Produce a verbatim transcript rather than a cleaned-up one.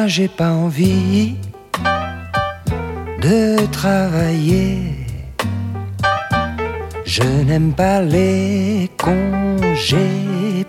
Moi j'ai pas envie de travailler. Je n'aime pas les congés